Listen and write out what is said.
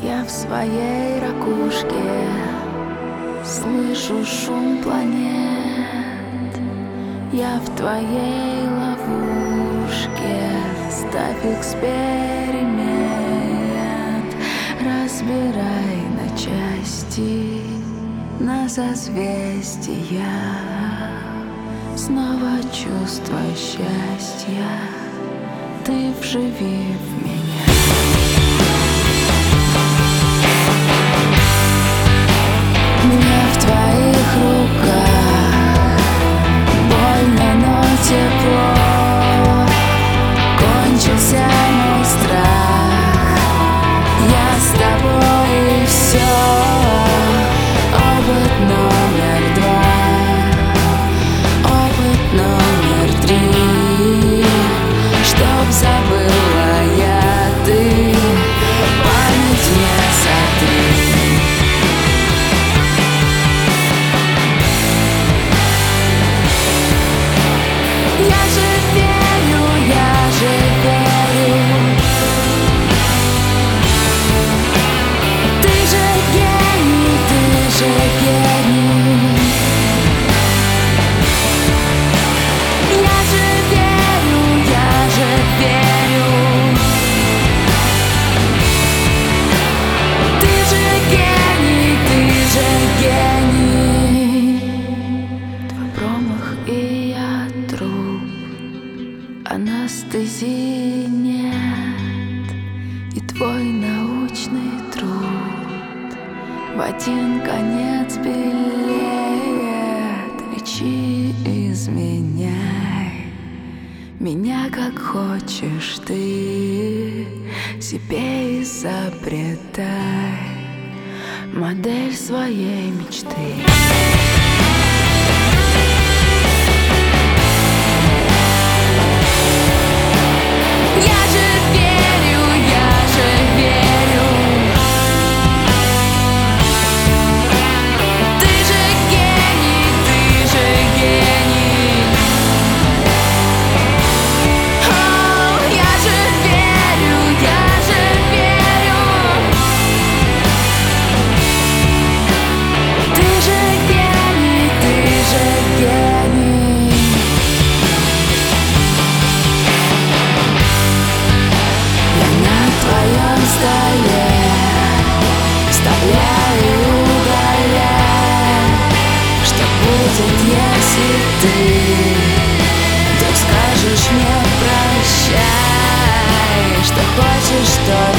Я в своей ракушке слышу шум планет. Я в твоей ловушке. Ставь эксперимент. Разбирай на части, на созвездия. Снова чувство счастья. Ты вживи в меня. Мне в твоих руках больно, но тепло. Кончился мой страх. Я с тобой и все. Опыт номер 2, опыт номер 3. Чтоб забыла я ты, память мне сотри. Анестезии нет, и твой научный труд в один конец белеет. Лечи, изменяй меня как хочешь ты, себе изобретай модель своей мечты. Если ты вдруг скажешь мне прощай, что хочешь, что